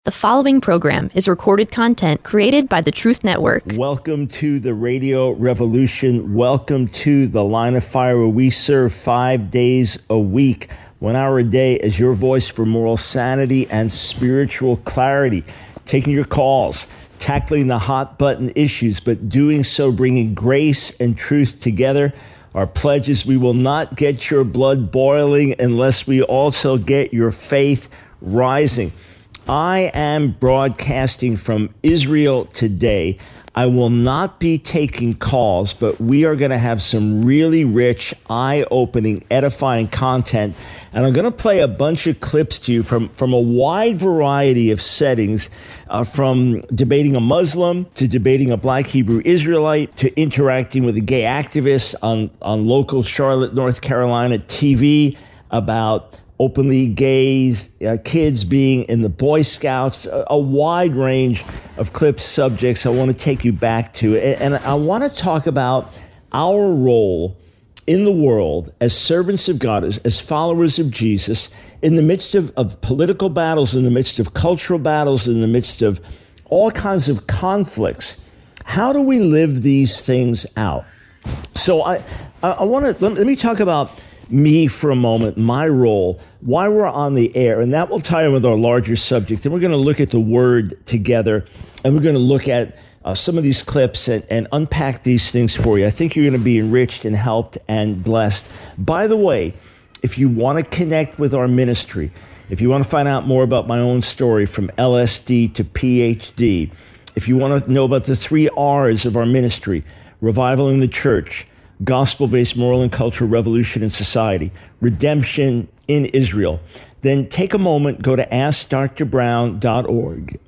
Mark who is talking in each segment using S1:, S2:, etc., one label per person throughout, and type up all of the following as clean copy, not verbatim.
S1: The following program is recorded content created by the Truth Network.
S2: Welcome to the Radio Revolution. Welcome to the Line of Fire, where we serve 5 days a week, 1 hour a day, as your voice for moral sanity and spiritual clarity. Taking your calls, tackling the hot button issues, but doing so bringing grace and truth together. Our pledge is we will not get your blood boiling unless we also get your faith rising. I am broadcasting from Israel today. I will not be taking calls, but we are going to have some really rich, eye-opening, edifying content. And I'm going to play a bunch of clips to you from a wide variety of settings, from debating a Muslim to debating a black Hebrew Israelite to interacting with a gay activist on local Charlotte, North Carolina TV about openly gays, kids being in the Boy Scouts, a wide range of clips, subjects I want to take you back to. And I want to talk about our role in the world as servants of God, as followers of Jesus, in the midst of political battles, in the midst of cultural battles, in the midst of all kinds of conflicts. How do we live these things out? So I want to, let me talk about me for a moment, my role, why we're on the air, and that will tie in with our larger subject. And we're going to look at the Word together, and we're going to look at some of these clips and unpack these things for you. I think you're going to be enriched and helped and blessed. By the way, if you want to connect with our ministry, if you want to find out more about my own story from LSD to PhD, if you want to know about the 3 R's of our ministry, revival in the church, gospel-based moral and cultural revolution in society, redemption in Israel, then take a moment, go to askdrbrown.org,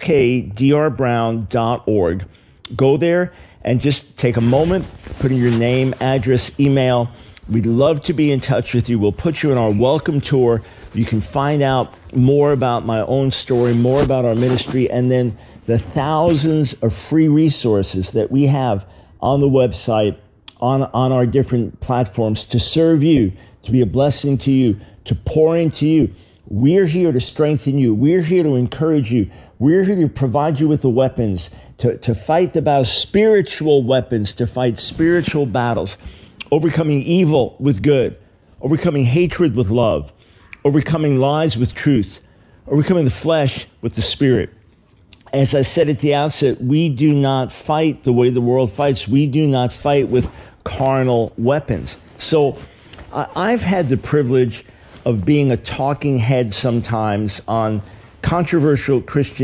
S2: askdrbrown.org. Go there and just take a moment, put in your name, address, email. We'd love to be in touch with you. We'll put you in our welcome tour. You can find out more about my own story, more about our ministry, and then the thousands of free resources that we have on the website, on our different platforms to serve you, to be a blessing to you, to pour into you. We're here to strengthen you. We're here to encourage you. We're here to provide you with the weapons to fight the battles, spiritual weapons, to fight spiritual battles, overcoming evil with good, overcoming hatred with love, overcoming lies with truth, overcoming the flesh with the spirit. As I said at the outset, we do not fight the way the world fights. We do not fight with carnal weapons. So I've had the privilege of being a talking head sometimes on controversial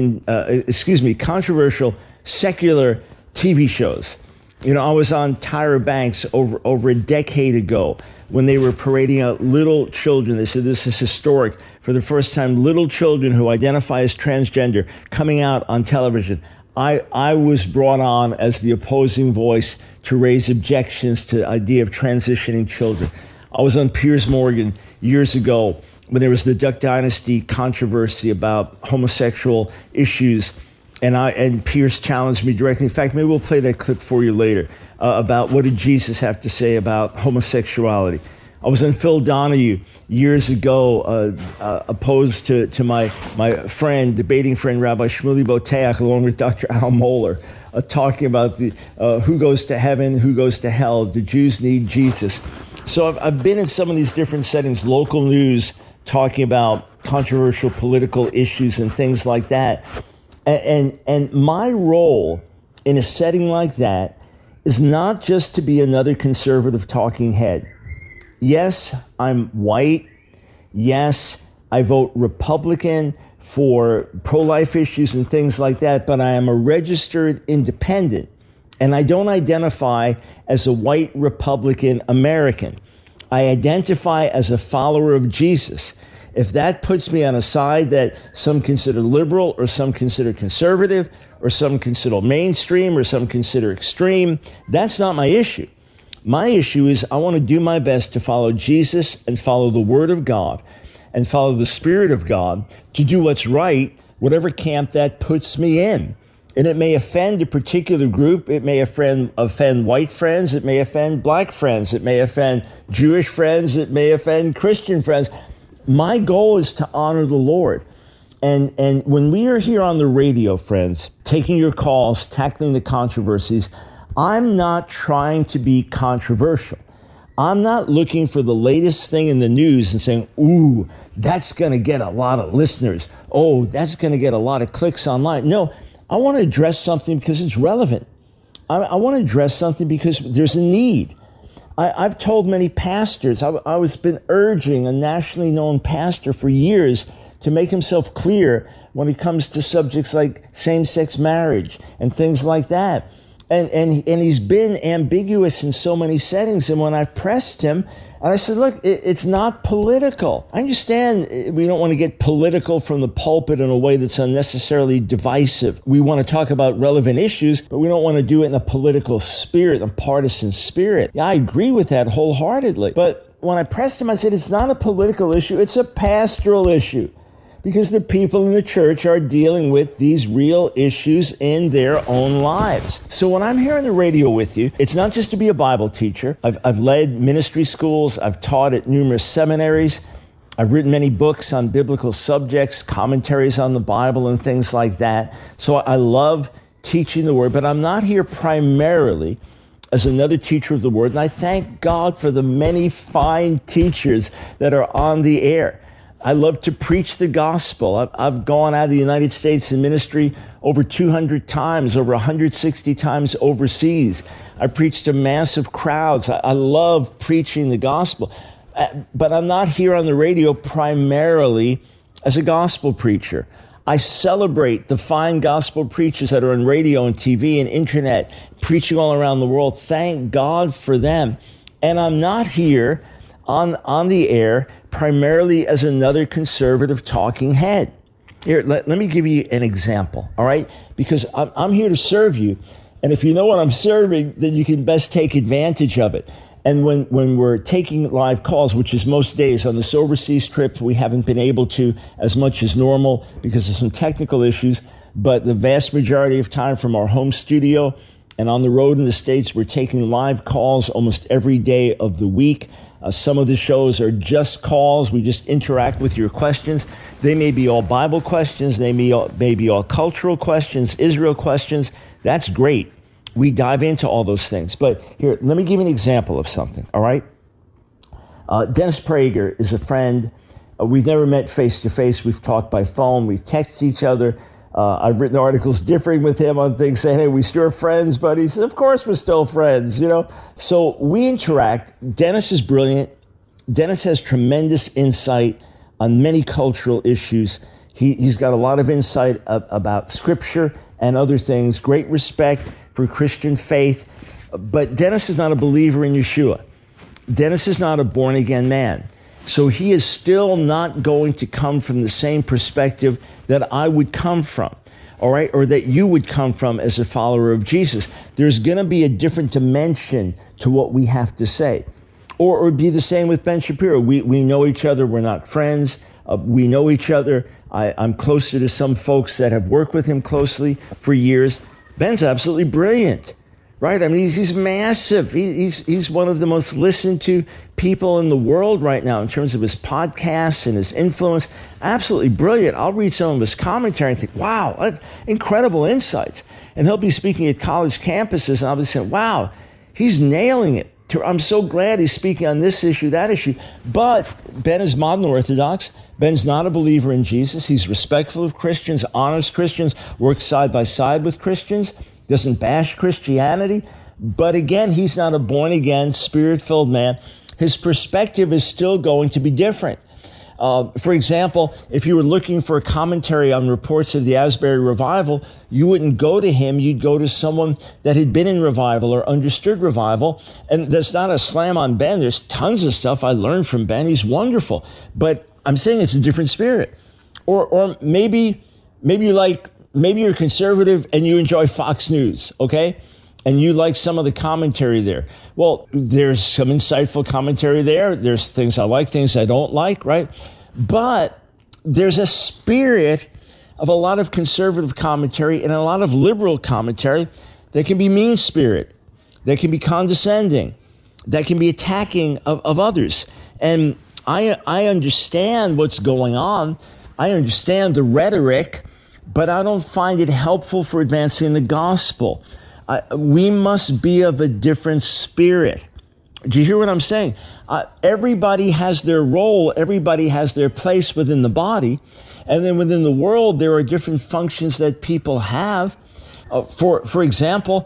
S2: controversial secular TV shows. You know, I was on Tyra Banks over a decade ago when they were parading out little children. They said this is historic. For the first time, little children who identify as transgender coming out on television. I was brought on as the opposing voice to raise objections to the idea of transitioning children. I was on Piers Morgan years ago when there was the Duck Dynasty controversy about homosexual issues, and Piers challenged me directly. In fact, maybe we'll play that clip for you later about what did Jesus have to say about homosexuality. I was on Phil Donahue years ago, opposed to my friend, debating friend, Rabbi Shmuley Boteach, along with Dr. Al Mohler, talking about the who goes to heaven, who goes to hell. Do Jews need Jesus? So I've been in some of these different settings, local news, talking about controversial political issues and things like that. And my role in a setting like that is not just to be another conservative talking head. Yes, I'm white. Yes, I vote Republican for pro-life issues and things like that, but I am a registered independent, and I don't identify as a white Republican American. I identify as a follower of Jesus. If that puts me on a side that some consider liberal or some consider conservative or some consider mainstream or some consider extreme, that's not my issue. My issue is I want to do my best to follow Jesus and follow the Word of God and follow the Spirit of God to do what's right, whatever camp that puts me in. And it may offend a particular group. It may offend white friends. It may offend black friends. It may offend Jewish friends. It may offend Christian friends. My goal is to honor the Lord. And when we are here on the radio, friends, taking your calls, tackling the controversies, I'm not trying to be controversial. I'm not looking for the latest thing in the news and saying, ooh, that's going to get a lot of listeners. Oh, that's going to get a lot of clicks online. No, I want to address something because it's relevant. I want to address something because there's a need. I've told many pastors, I was been urging a nationally known pastor for years to make himself clear when it comes to subjects like same-sex marriage and things like that. And he's been ambiguous in so many settings. And when I've pressed him, and I said, look, it's not political. I understand we don't want to get political from the pulpit in a way that's unnecessarily divisive. We want to talk about relevant issues, but we don't want to do it in a political spirit, a partisan spirit. Yeah, I agree with that wholeheartedly. But when I pressed him, I said, it's not a political issue, it's a pastoral issue. Because the people in the church are dealing with these real issues in their own lives. So when I'm here on the radio with you, it's not just to be a Bible teacher. I've led ministry schools. I've taught at numerous seminaries. I've written many books on biblical subjects, commentaries on the Bible and things like that. So I love teaching the Word, but I'm not here primarily as another teacher of the Word. And I thank God for the many fine teachers that are on the air. I love to preach the gospel. I've gone out of the United States in ministry over 200 times, over 160 times overseas. I preach to massive crowds. I love preaching the gospel. But I'm not here on the radio primarily as a gospel preacher. I celebrate the fine gospel preachers that are on radio and TV and internet, preaching all around the world. Thank God for them. And I'm not here on the air primarily as another conservative talking head. Here, let me give you an example, all right? Because I'm here to serve you, and if you know what I'm serving, then you can best take advantage of it. And when we're taking live calls, which is most days on this overseas trip, we haven't been able to as much as normal because of some technical issues, but the vast majority of time from our home studio and on the road in the States, we're taking live calls almost every day of the week. Some of the shows are just calls. We just interact with your questions. They may be all Bible questions. They may be all cultural questions, Israel questions. That's great. We dive into all those things. But here, let me give you an example of something, all right? Dennis Prager is a friend. We've never met face-to-face. We've talked by phone. We've texted each other. I've written articles differing with him on things saying, hey, we still friends, but he said, of course we're still friends, you know? So we interact. Dennis is brilliant. Dennis has tremendous insight on many cultural issues. He's got a lot of insight about scripture and other things, great respect for Christian faith. But Dennis is not a believer in Yeshua. Dennis is not a born-again man. So he is still not going to come from the same perspective that I would come from, all right, or that you would come from as a follower of Jesus. There's going to be a different dimension to what we have to say. Or it would be the same with Ben Shapiro. We know each other. We're not friends. We know each other. I'm closer to some folks that have worked with him closely for years. Ben's absolutely brilliant, right? I mean, he's massive. He's one of the most listened to people in the world right now in terms of his podcasts and his influence. Absolutely brilliant. I'll read some of his commentary and think, wow, that's incredible insights. And he'll be speaking at college campuses, and I'll be saying, wow, he's nailing it. I'm so glad he's speaking on this issue, that issue. But Ben is modern Orthodox. Ben's not a believer in Jesus. He's respectful of Christians, honors Christians, works side by side with Christians, doesn't bash Christianity. But again, he's not a born-again, spirit-filled man. His perspective is still going to be different. For example, if you were looking for a commentary on reports of the Asbury revival, you wouldn't go to him. You'd go to someone that had been in revival or understood revival. And that's not a slam on Ben. There's tons of stuff I learned from Ben. He's wonderful. But I'm saying it's a different spirit. Or maybe you're conservative and you enjoy Fox News, okay? And you like some of the commentary there. Well, there's some insightful commentary there. There's things I like, things I don't like, right? But there's a spirit of a lot of conservative commentary and a lot of liberal commentary that can be mean-spirit, that can be condescending, that can be attacking of others. And I understand what's going on. I understand the rhetoric, but I don't find it helpful for advancing the gospel. We must be of a different spirit. Do you hear what I'm saying? Everybody has their role. Everybody has their place within the body. And then within the world, there are different functions that people have. For example,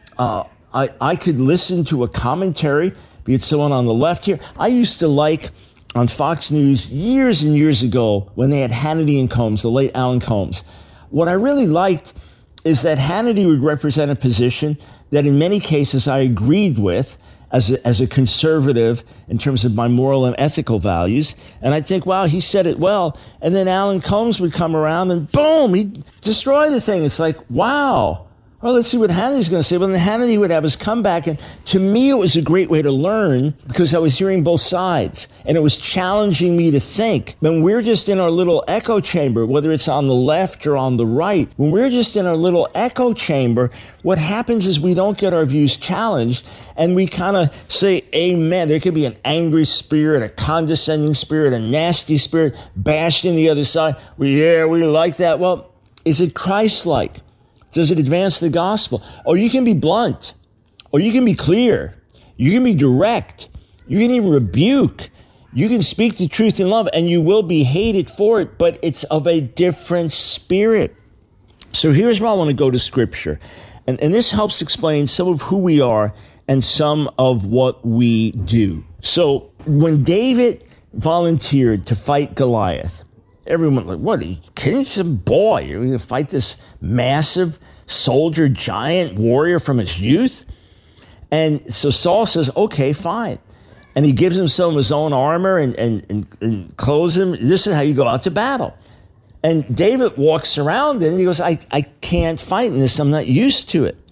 S2: I could listen to a commentary, be it someone on the left here. I used to like on Fox News years and years ago when they had Hannity and Combs, the late Alan Combs. What I really liked is that Hannity would represent a position that in many cases I agreed with as a conservative in terms of my moral and ethical values. And I'd think, wow, he said it well. And then Alan Combs would come around and boom, he'd destroy the thing. It's like, wow. Well, let's see what Hannity's going to say. Well, then Hannity would have his comeback. And to me, it was a great way to learn because I was hearing both sides. And it was challenging me to think. When we're just in our little echo chamber, whether it's on the left or on the right, when we're just in our little echo chamber, what happens is we don't get our views challenged. And we kind of say, amen. There could be an angry spirit, a condescending spirit, a nasty spirit bashing the other side. We like that. Well, is it Christ-like? Does it advance the gospel? Or you can be blunt, or you can be clear, you can be direct, you can even rebuke, you can speak the truth in love, and you will be hated for it, but it's of a different spirit. So here's where I want to go to Scripture. And this helps explain some of who we are and some of what we do. So when David volunteered to fight Goliath, everyone like, what, are you kidding? Some boy, you're going to fight this massive soldier, giant warrior from his youth? And so Saul says, okay, fine. And he gives him some of his own armor and clothes him. This is how you go out to battle. And David walks around and he goes, I can't fight in this. I'm not used to it.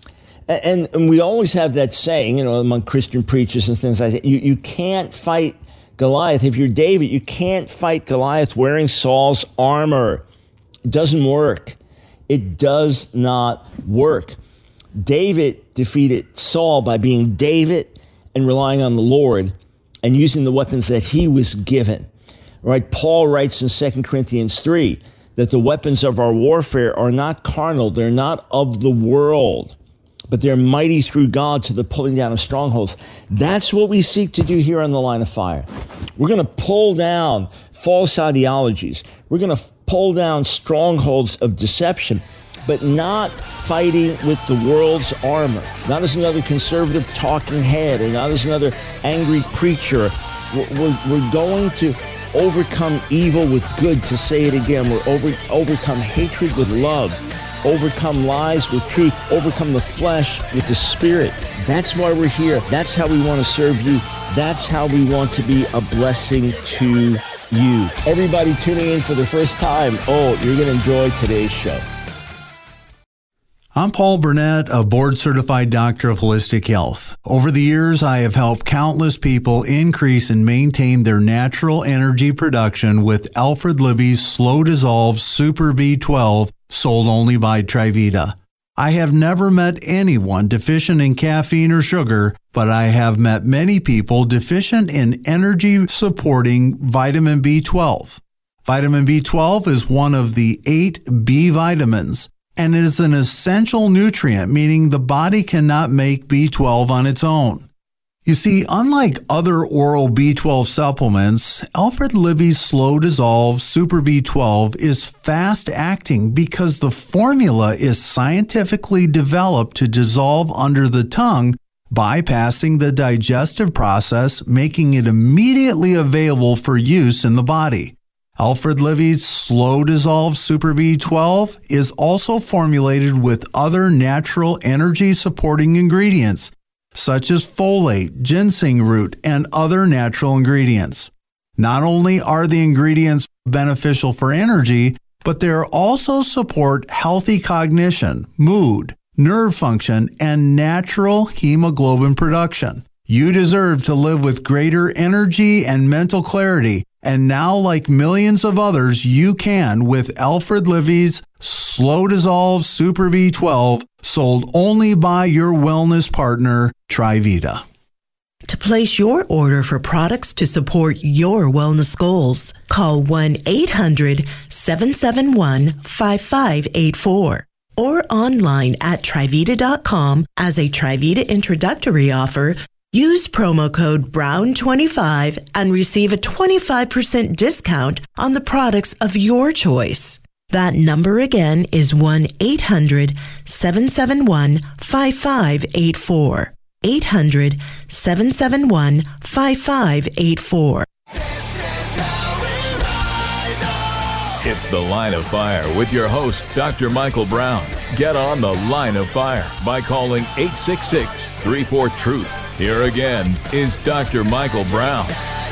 S2: And we always have that saying, among Christian preachers and things like that, you can't fight Goliath. If you're David, you can't fight Goliath wearing Saul's armor. It doesn't work. It does not work. David defeated Saul by being David and relying on the Lord and using the weapons that he was given. Right? Paul writes in 2 Corinthians 3 that the weapons of our warfare are not carnal. They're not of the world, but they're mighty through God to the pulling down of strongholds. That's what we seek to do here on the Line of Fire. We're going to pull down false ideologies. We're going to pull down strongholds of deception, but not fighting with the world's armor. Not as another conservative talking head or not as another angry preacher. We're going to overcome evil with good, to say it again. We're overcome hatred with love. Overcome lies with truth, overcome the flesh with the spirit. That's why we're here. That's how we want to serve you. That's how we want to be a blessing to you. Everybody tuning in for the first time, you're going to enjoy today's show.
S3: I'm Paul Burnett, a board-certified doctor of holistic health. Over the years, I have helped countless people increase and maintain their natural energy production with Alfred Libby's slow-dissolve Super B12, sold only by Trivita. I have never met anyone deficient in caffeine or sugar, but I have met many people deficient in energy-supporting vitamin B12. Vitamin B12 is one of the 8 B vitamins, and it is an essential nutrient, meaning the body cannot make B12 on its own. You see, unlike other oral B12 supplements, Alfred Libby's Slow Dissolve Super B12 is fast acting because the formula is scientifically developed to dissolve under the tongue, bypassing the digestive process, making it immediately available for use in the body. Alfred Libby's Slow Dissolve Super B12 is also formulated with other natural energy-supporting ingredients, such as folate, ginseng root, and other natural ingredients. Not only are the ingredients beneficial for energy, but they also support healthy cognition, mood, nerve function, and natural hemoglobin production. You deserve to live with greater energy and mental clarity, and now, like millions of others, you can with Alfred Libby's Slow Dissolve Super B12, sold only by your wellness partner, Trivita.
S4: to place your order for products to support your wellness goals. Call 1-800-771-5584 or online at Trivita.com. As a Trivita introductory offer, use promo code BROWN25 and receive a 25% discount on the products of your choice. That number again is 1-800-771-5584. 800-771-5584.
S5: It's The Line of Fire with your host, Dr. Michael Brown. Get on The Line of Fire by calling 866-34-TRUTH. Here again is Dr. Michael Brown.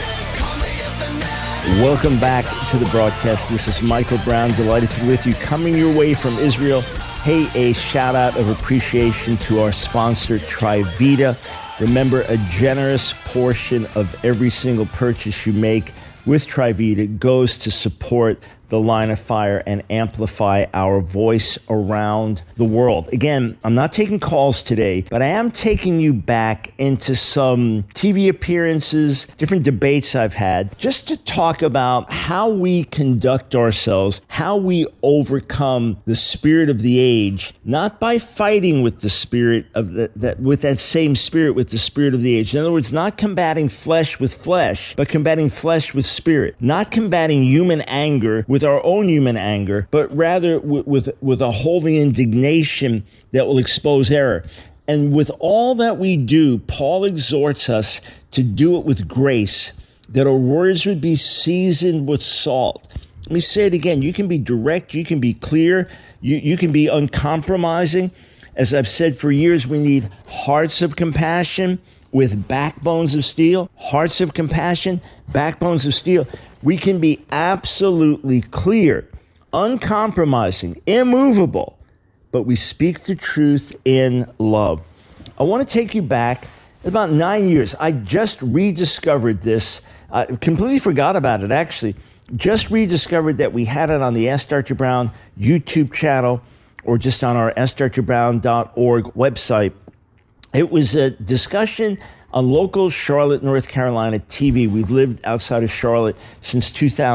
S2: Welcome back to the broadcast. This is Michael Brown. Delighted to be with you. Coming your way from Israel. Hey, a shout out of appreciation to our sponsor, Trivita. Remember, a generous portion of every single purchase you make with Trivita goes to support the Line of Fire and amplify our voice around the world. Again, I'm not taking calls today, but I am taking you back into some TV appearances, different debates I've had, just to talk about how we conduct ourselves, how we overcome the spirit of the age, not by fighting with the spirit of with that same spirit, with the spirit of the age. In other words, not combating flesh with flesh, but combating flesh with spirit, not combating human anger with our own human anger, but rather with a holy indignation that will expose error. And with all that we do, Paul exhorts us to do it with grace, that our words would be seasoned with salt. Let me say it again. You can be direct, you can be clear, you can be uncompromising. As I've said for years, we need hearts of compassion with backbones of steel. Hearts of compassion, backbones of steel. We can be absolutely clear, uncompromising, immovable, but we speak the truth in love. I want to take you back about 9 years. I just rediscovered this. I completely forgot about it, actually. Just rediscovered that we had it on the Ask Dr. Brown YouTube channel or just on our AskDrBrown.org website. It was a discussion on local Charlotte, North Carolina TV. We've lived outside of Charlotte since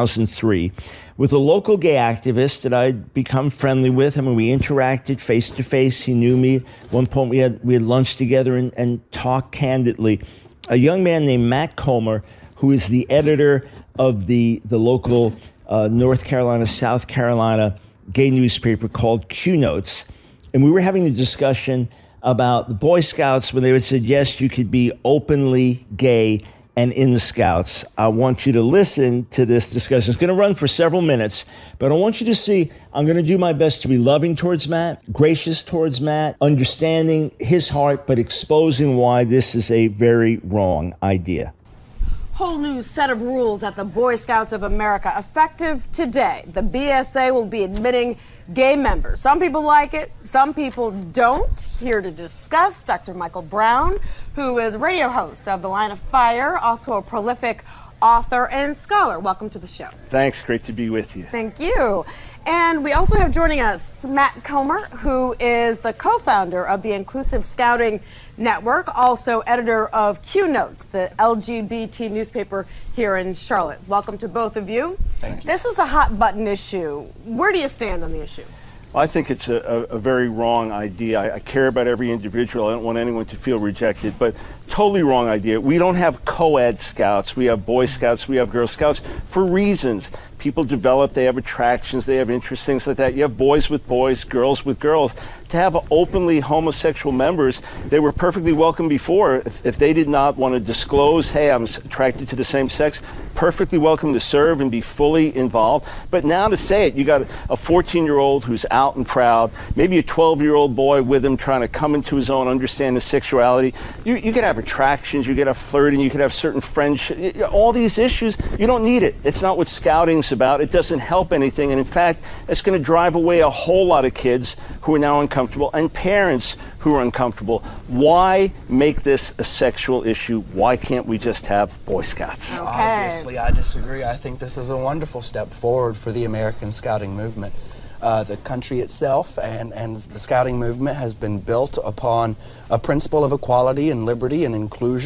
S2: 2003 with a local gay activist that I'd become friendly with. I mean, we interacted face to face. He knew me. At one point we had lunch together and talked candidly. A young man named Matt Comer, who is the editor of the local North Carolina, South Carolina gay newspaper called Q Notes. And we were having a discussion about the Boy Scouts when they had said, yes, you could be openly gay and in the Scouts. I want you to listen to this discussion. It's going to run for several minutes, but I want you to see, I'm going to do my best to be loving towards Matt, gracious towards Matt, understanding his heart, but exposing why this is a very wrong idea.
S6: Whole new set of rules at the Boy Scouts of America. Effective today, the BSA will be admitting gay members. Some people like it, some people don't. Here to discuss, Dr. Michael Brown, who is radio host of The Line of Fire, also a prolific author and scholar. Welcome to the show.
S2: Thanks, great to be with you.
S6: Thank you. And we also have joining us Matt Comer, who is the co-founder of the Inclusive Scouting Network, also editor of Q Notes, the LGBT newspaper here in Charlotte. Welcome to both of you.
S7: Thank you.
S6: This is a hot button issue. Where do you stand on the issue?
S7: Well, I think it's a very wrong idea. I care about every individual. I don't want anyone to feel rejected, but totally wrong idea. We don't have co-ed scouts. We have Boy Scouts, we have Girl Scouts for reasons. People develop, they have attractions, they have interests, things like that. You have boys with boys, girls with girls. To have openly homosexual members, they were perfectly welcome before. If they did not want to disclose, hey, I'm attracted to the same sex, perfectly welcome to serve and be fully involved. But now to say it, you got a 14-year-old who's out and proud, maybe a 12-year-old boy with him trying to come into his own, understand his sexuality. You could have attractions, you could have flirting, you could have certain friendships, all these issues. You don't need it. It's not what scouting's about. It doesn't help anything. And in fact, it's going to drive away a whole lot of kids who are now uncomfortable and parents who are uncomfortable. Why make this a sexual issue? Why can't we just have Boy Scouts?
S6: Okay.
S8: Obviously, I disagree. I think this is a wonderful step forward for the American Scouting movement. The country itself and the Scouting movement has been built upon a principle of equality and liberty and inclusion.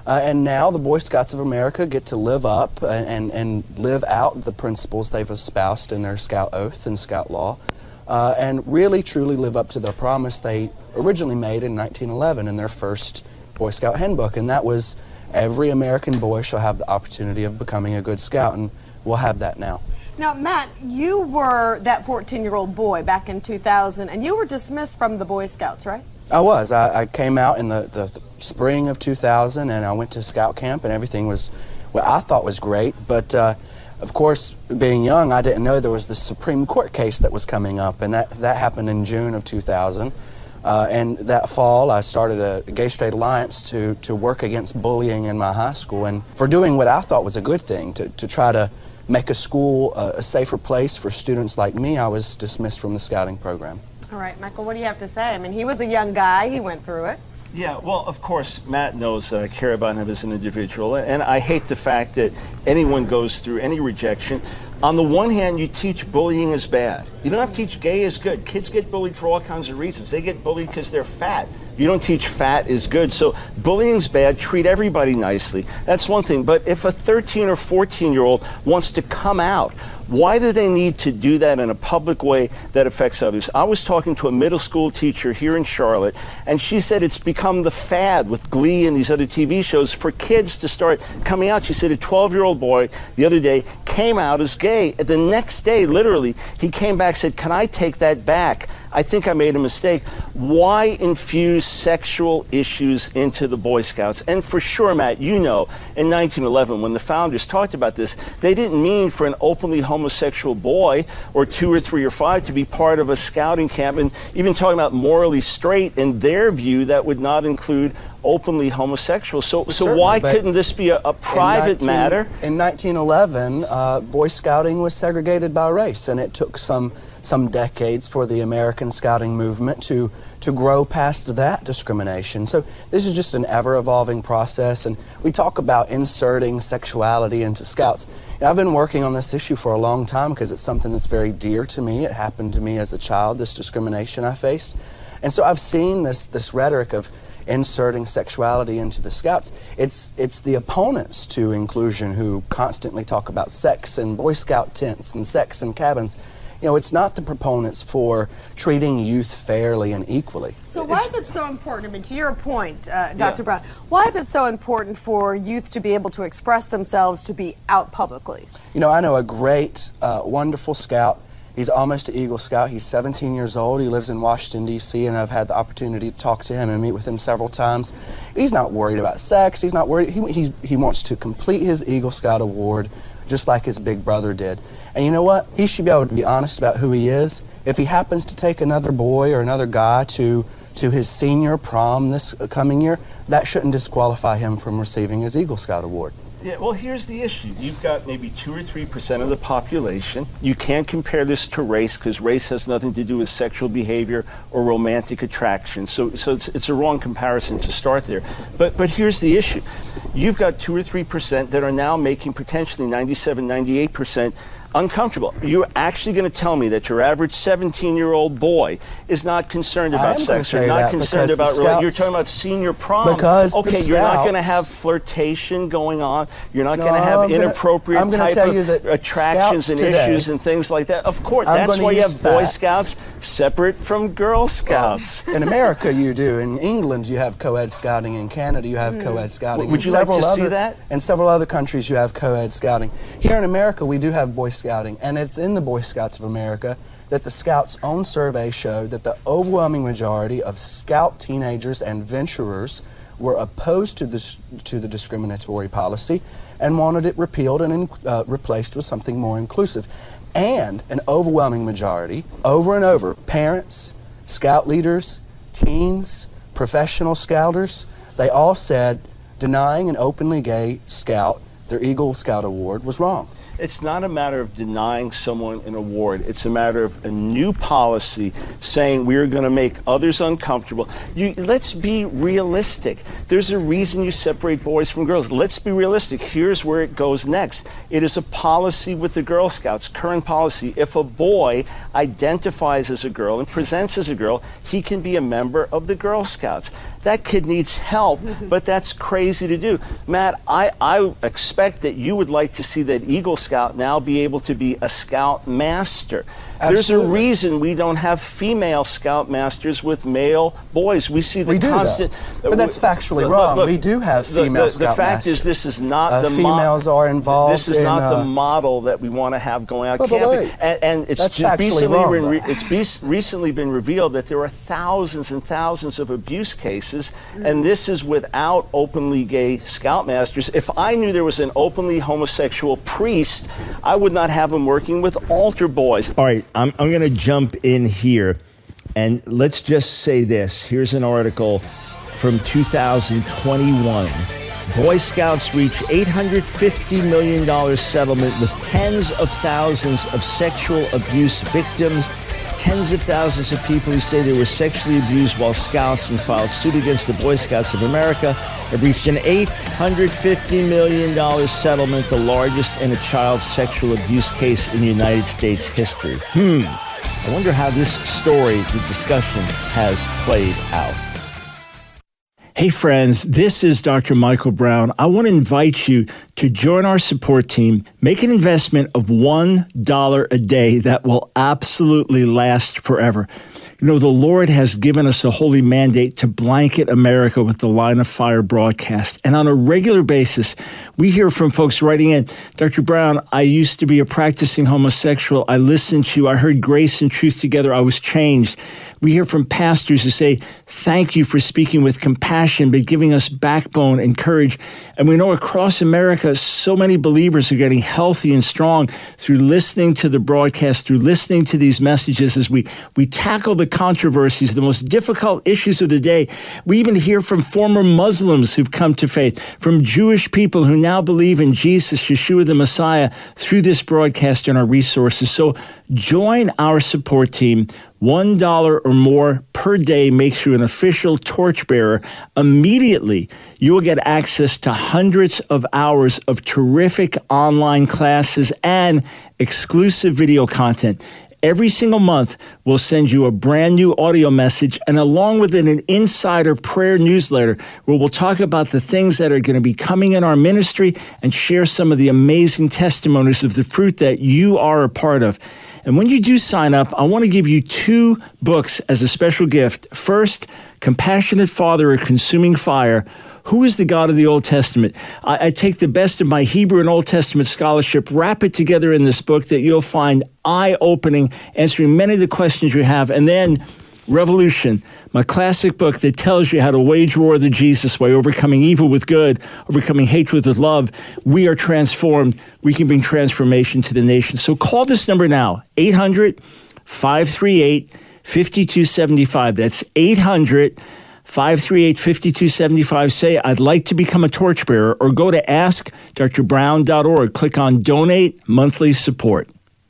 S8: And now the Boy Scouts of America get to live up and live out the principles they've espoused in their Scout Oath and Scout Law, and really truly live up to the promise they originally made in 1911 in their first Boy Scout handbook, and that was every American boy shall have the opportunity of becoming a good Scout, and we'll have that now.
S6: Now, Matt, you were that 14-year-old boy back in 2000, and you were dismissed from the Boy Scouts, right?
S8: I was. I came out in the spring of 2000, and I went to Scout camp, and everything was what I thought was great. But, of course, being young, I didn't know there was the Supreme Court case that was coming up, and that happened in June of 2000. And that fall, I started a Gay Straight Alliance to work against bullying in my high school, and for doing what I thought was a good thing, to try to make a school a safer place for students like me, I was dismissed from the Scouting program.
S6: All right, Michael, what do you have to say? I mean, he was a young guy. He went through it.
S7: Yeah, well, of course, Matt knows that I care about him as an individual, and I hate the fact that anyone goes through any rejection. On the one hand, you teach bullying is bad. You don't have to teach gay is good. Kids get bullied for all kinds of reasons. They get bullied because they're fat. You don't teach fat is good. So bullying's bad. Treat everybody nicely. That's one thing. But if a 13 or 14-year-old wants to come out, why do they need to do that in a public way that affects others? I was talking to a middle school teacher here in Charlotte, and she said it's become the fad with Glee and these other TV shows for kids to start coming out. She said a 12-year-old boy the other day came out as gay. The next day, literally, he came back and said, "Can I take that back? I think I made a mistake." Why infuse sexual issues into the Boy Scouts? And for sure, Matt, you know, in 1911, when the founders talked about this, they didn't mean for an openly homosexual boy or 2 or 3 or 5 to be part of a scouting camp, and even talking about morally straight, in their view, that would not include openly homosexual. So why couldn't this be a private matter?
S8: In 1911, Boy Scouting was segregated by race, and it took some decades for the American Scouting movement to grow past that discrimination. So this is just an ever-evolving process, and we talk about inserting sexuality into Scouts. You know, I've been working on this issue for a long time because it's something that's very dear to me. It happened to me as a child, this discrimination I faced. And so I've seen this rhetoric of inserting sexuality into the Scouts. It's the opponents to inclusion who constantly talk about sex and Boy Scout tents and sex and cabins. You know, it's not the proponents for treating youth fairly and equally.
S6: So why is it so important, I mean, to your point, Dr. Brown, why is it so important for youth to be able to express themselves, to be out publicly?
S8: You know, I know a great, wonderful Scout. He's almost an Eagle Scout. He's 17 years old. He lives in Washington, D.C., and I've had the opportunity to talk to him and meet with him several times. He's not worried about sex. He's not worried. He wants to complete his Eagle Scout award just like his big brother did. And you know what? He should be able to be honest about who he is. If he happens to take another boy or another guy to his senior prom this coming year, that shouldn't disqualify him from receiving his Eagle Scout award.
S7: Yeah, well, here's the issue. You've got maybe 2 or 3% of the population. You can't compare this to race because race has nothing to do with sexual behavior or romantic attraction. So it's a wrong comparison to start there. But here's the issue. You've got 2 or 3% that are now making potentially 97, 98% uncomfortable. You're actually going to tell me that your average 17-year-old boy is not concerned about sex or not concerned about you're talking about senior prom.
S8: Because
S7: okay, you're not going to have flirtation going on. You're not going to have inappropriate type of attractions and issues and things like that. Of course, that's why you have Boy Scouts separate from Girl Scouts.
S8: In America, you do. In England, you have co-ed scouting. In Canada, you have co-ed scouting.
S7: Would you like to see that?
S8: In several other countries, you have co-ed scouting. Here in America, we do have Boy Scouting, and it's in the Boy Scouts of America that the Scouts' own survey showed that the overwhelming majority of Scout teenagers and venturers were opposed to the discriminatory policy and wanted it repealed and replaced with something more inclusive. And an overwhelming majority, over and over, parents, Scout leaders, teens, professional Scouters, they all said denying an openly gay Scout their Eagle Scout award was wrong.
S7: It's not a matter of denying someone an award. It's a matter of a new policy saying we're going to make others uncomfortable. Let's be realistic. There's a reason you separate boys from girls. Let's be realistic. Here's where it goes next. It is a policy with the Girl Scouts, current policy. If a boy identifies as a girl and presents as a girl, he can be a member of the Girl Scouts. That kid needs help, but that's crazy to do. Matt, I expect that you would like to see that Eagle Scout now be able to be a Scout Master. There's a reason we don't have female Scout Masters with male boys. We see the constant...
S8: But that's factually wrong. Look, we do have female Scout Masters.
S7: The fact is, this is not the
S8: females are involved.
S7: This is not the model that we want to have going out camping. And it's recently been revealed that there are thousands and thousands of abuse cases, and this is without openly gay Scoutmasters. If I knew there was an openly homosexual priest, I would not have him working with altar boys.
S2: All right, I'm going to jump in here, and let's just say this. Here's an article from 2021. Boy Scouts reach $850 million settlement with tens of thousands of sexual abuse victims. Tens of thousands of people who say they were sexually abused while Scouts and filed suit against the Boy Scouts of America have reached an $850 million settlement, the largest in a child sexual abuse case in United States history. I wonder how this story, the discussion, has played out. Hey friends, this is Dr. Michael Brown. I want to invite you to join our support team. Make an investment of $1 a day that will absolutely last forever. You know, the Lord has given us a holy mandate to blanket America with the Line of Fire broadcast. And on a regular basis, we hear from folks writing in, Dr. Brown, I used to be a practicing homosexual. I listened to you. I heard grace and truth together. I was changed. We hear from pastors who say, thank you for speaking with compassion, but giving us backbone and courage. And we know across America, so many believers are getting healthy and strong through listening to the broadcast, through listening to these messages as we tackle the controversies, the most difficult issues of the day. We even hear from former Muslims who've come to faith, from Jewish people who now believe in Jesus, Yeshua the Messiah, through this broadcast and our resources. So join our support team. $1 or more per day makes you an official torchbearer. Immediately, you will get access to hundreds of hours of terrific online classes and exclusive video content. Every single month, we'll send you a brand new audio message, and along with it, an insider prayer newsletter where we'll talk about the things that are going to be coming in our ministry and share some of the amazing testimonies of the fruit that you are a part of. And when you do sign up, I want to give you 2 books as a special gift. First, Compassionate Father, A Consuming Fire. Who is the God of the Old Testament? I take the best of my Hebrew and Old Testament scholarship, wrap it together in this book that you'll find eye-opening, answering many of the questions you have. And then Revolution, my classic book that tells you how to wage war the Jesus way, overcoming evil with good, overcoming hatred with love. We are transformed. We can bring transformation to the nation. So call this number now, 800-538-5275. That's 800-538-5275. Say, I'd like to become a torchbearer, or go to AskDrBrown.org. Click on Donate Monthly Support.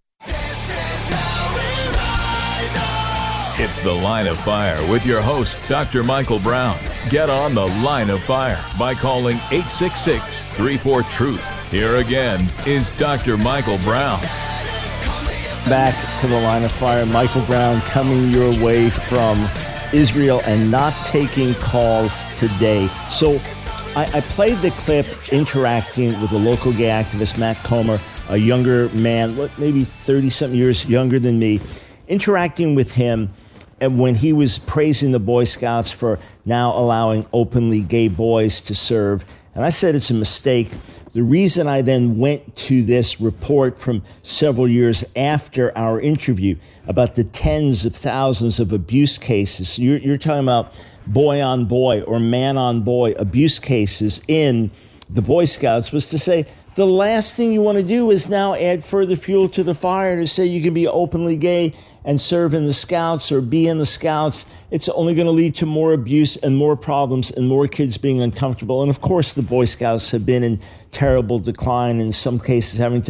S5: It's The Line of Fire with your host, Dr. Michael Brown. Get on The Line of Fire by calling 866-34-TRUTH. Here again is Dr. Michael Brown.
S2: Back to The Line of Fire. Michael Brown coming your way from Israel and not taking calls today. So I played the clip interacting with a local gay activist, Matt Comer, a younger man, maybe 30-something years younger than me, interacting with him. And when he was praising the Boy Scouts for now allowing openly gay boys to serve, and I said it's a mistake. The reason I then went to this report from several years after our interview about the tens of thousands of abuse cases, you're talking about boy on boy or man on boy abuse cases in the Boy Scouts, was to say, the last thing you want to do is now add further fuel to the fire to say you can be openly gay and serve in the Scouts or be in the Scouts. It's only going to lead to more abuse and more problems and more kids being uncomfortable. And of course, the Boy Scouts have been in terrible decline, in some cases having to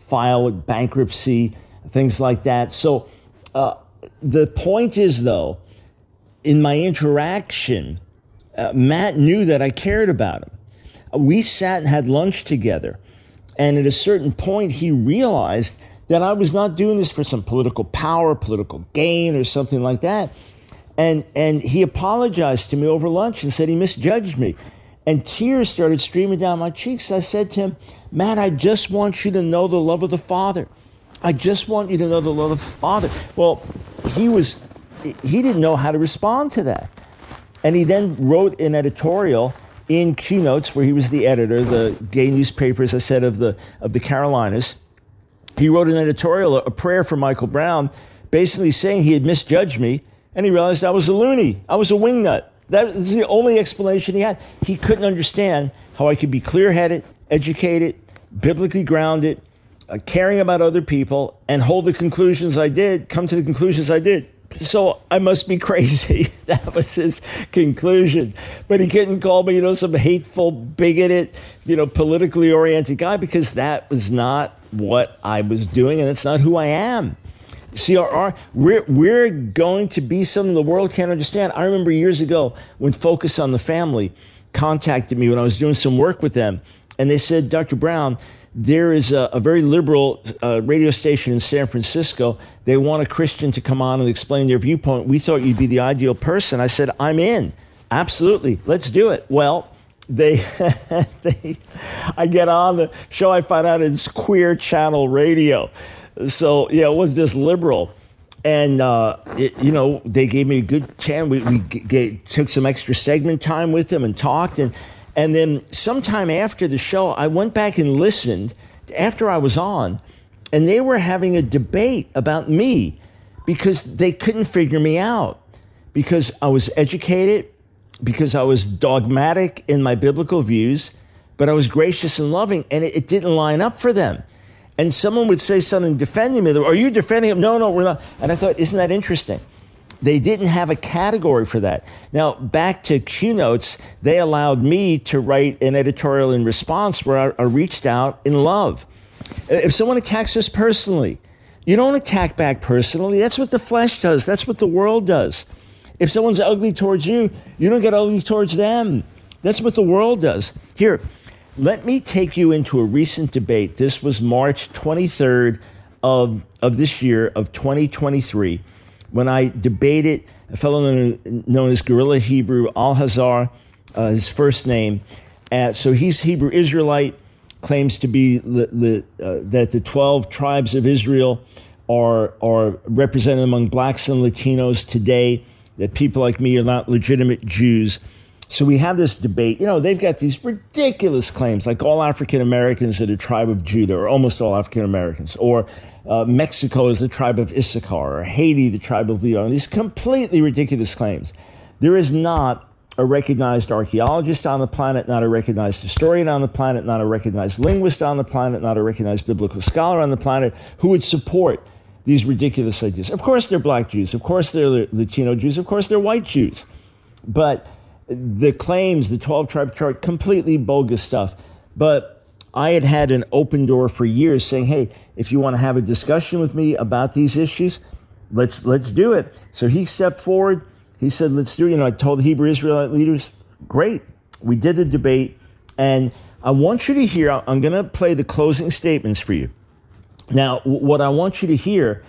S2: file with bankruptcy, things like that. So the point is, though, in my interaction, Matt knew that I cared about him. We sat and had lunch together. And at a certain point, he realized that I was not doing this for some political power, political gain, or something like that. And he apologized to me over lunch and said he misjudged me. And tears started streaming down my cheeks. I said to him, Matt, I just want you to know the love of the Father. I just want you to know the love of the Father. Well, he didn't know how to respond to that. And he then wrote an editorial in Q Notes, where he was the editor, the gay newspaper, as I said, of the Carolinas. He wrote an editorial, a prayer for Michael Brown, basically saying he had misjudged me, and he realized I was a loony. I was a wingnut. That was the only explanation he had. He couldn't understand how I could be clear-headed, educated, biblically grounded, caring about other people, and hold the conclusions I did, come to the conclusions I did. So I must be crazy. That was his conclusion. But he couldn't call me, some hateful, bigoted, politically oriented guy, because that was not what I was doing, and it's not who I am. See, we're going to be something the world can't understand. I remember years ago when Focus on the Family contacted me when I was doing some work with them, and they said, Dr. Brown, there is a very liberal radio station in San Francisco. They want a Christian to come on and explain their viewpoint. We thought you'd be the ideal person. I said, I'm in. Absolutely. Let's do it. Well, I get on the show. I find out it's Queer Channel Radio. So, it was just liberal. And, they gave me a good chance. We took some extra segment time with them and talked. And then sometime after the show, I went back and listened after I was on, and they were having a debate about me because they couldn't figure me out, because I was educated, because I was dogmatic in my biblical views, but I was gracious and loving, and it didn't line up for them. And someone would say something defending me. Are you defending him? No, we're not. And I thought, isn't that interesting? They didn't have a category for that. Now, back to Q Notes, they allowed me to write an editorial in response where I reached out in love. If someone attacks us personally, you don't attack back personally. That's what the flesh does. That's what the world does. If someone's ugly towards you, you don't get ugly towards them. That's what the world does. Here, let me take you into a recent debate. This was March 23rd of this year, of 2023. When I debated a fellow known as Guerrilla Hebrew, Al-Hazar, his first name. So he's Hebrew Israelite, claims to be that the 12 tribes of Israel are represented among blacks and Latinos today, that people like me are not legitimate Jews. So we have this debate. They've got these ridiculous claims, like all African Americans are the tribe of Judah, or almost all African Americans, or Mexico is the tribe of Issachar, or Haiti, the tribe of Leon. These completely ridiculous claims. There is not a recognized archaeologist on the planet, not a recognized historian on the planet, not a recognized linguist on the planet, not a recognized biblical scholar on the planet who would support these ridiculous ideas. Of course they're black Jews. Of course they're Latino Jews. Of course they're white Jews. But the claims, the 12-tribe chart, completely bogus stuff. But I had an open door for years saying, hey, if you want to have a discussion with me about these issues, let's do it. So he stepped forward. He said, let's do it. I told the Hebrew Israelite leaders, great. We did the debate. And I want you to hear, I'm going to play the closing statements for you. Now, what I want you to hear